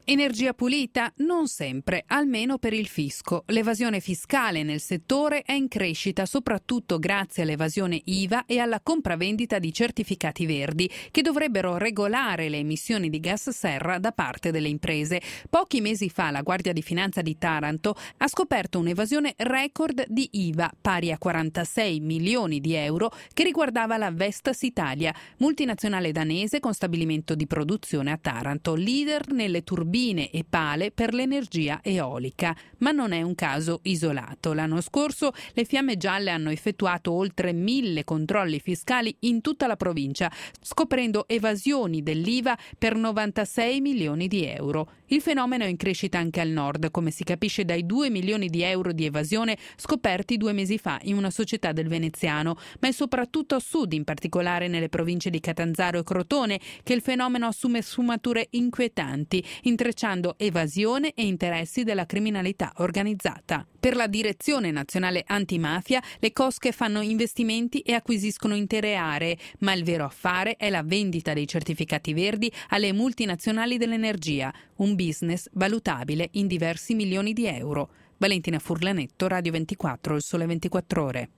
Energia pulita? Non sempre, almeno per il fisco. L'evasione fiscale nel settore è in crescita soprattutto grazie all'evasione IVA e alla compravendita di certificati verdi che dovrebbero regolare le emissioni di gas serra da parte delle imprese. Pochi mesi fa la Guardia di Finanza di Taranto ha scoperto un'evasione record di IVA pari a 46 milioni di euro che riguardava la Vestas Italia, multinazionale danese con stabilimento di produzione a Taranto, leader nelle turbine e pale per l'energia eolica. Ma non è un caso isolato. L'anno scorso le Fiamme Gialle hanno effettuato oltre 1.000 controlli fiscali in tutta la provincia, scoprendo evasioni dell'IVA per 96 milioni di euro. Il fenomeno è in crescita anche al nord, come si capisce dai 2 milioni di euro di evasione scoperti 2 mesi fa in una società del Veneziano, ma è soprattutto a sud, in particolare nelle province di Catanzaro e Crotone, che il fenomeno assume sfumature inquietanti, intrecciando evasione e interessi della criminalità organizzata. Per la Direzione Nazionale Antimafia, le cosche fanno investimenti e acquisiscono intere aree, ma il vero affare è la vendita dei certificati verdi alle multinazionali dell'energia, un business valutabile in diversi milioni di euro. Valentina Furlanetto, Radio 24, Il Sole 24 Ore.